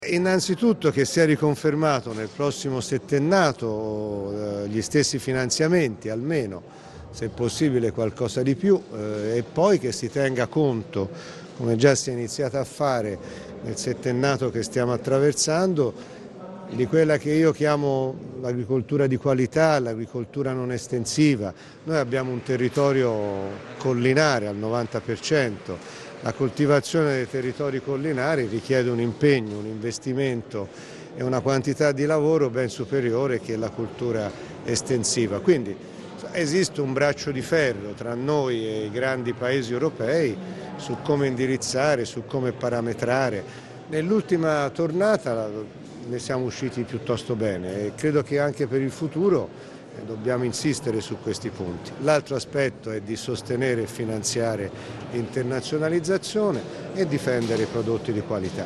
Innanzitutto che sia riconfermato nel prossimo settennato gli stessi finanziamenti, almeno, se possibile qualcosa di più, e poi che si tenga conto, come già si è iniziato a fare nel settennato che stiamo attraversando, di quella che io chiamo l'agricoltura di qualità, l'agricoltura non estensiva. Noi abbiamo un territorio collinare al 90%. La coltivazione dei territori collinari richiede un impegno, un investimento e una quantità di lavoro ben superiore che la cultura estensiva. Quindi esiste un braccio di ferro tra noi e i grandi paesi europei su come indirizzare, su come parametrare. Nell'ultima tornata ne siamo usciti piuttosto bene e credo che anche per il futuro dobbiamo insistere su questi punti. L'altro aspetto è di sostenere e finanziare l'internazionalizzazione e difendere i prodotti di qualità.